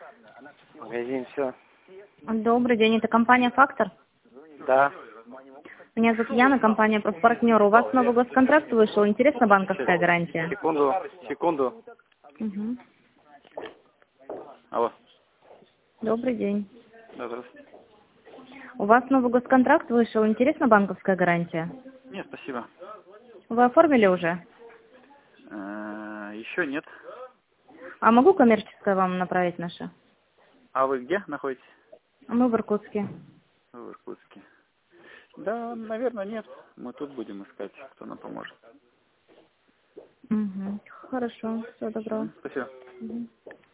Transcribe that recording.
Магазин, все. Добрый день, это компания «Фактор». Да. Меня зовут Яна, компания «Профпартнер». У вас новый госконтракт вышел, интересна банковская гарантия? Секунду. Угу. Алло. Добрый день. Да, здравствуйте. У вас новый госконтракт вышел, интересна банковская гарантия? Нет, спасибо. Вы оформили уже? Еще нет. А могу коммерческое вам направить наше? А вы где находитесь? Мы в Иркутске. В Иркутске. Да, наверное, нет. Мы тут будем искать, кто нам поможет. Угу. Хорошо, всего доброго. Спасибо. Угу.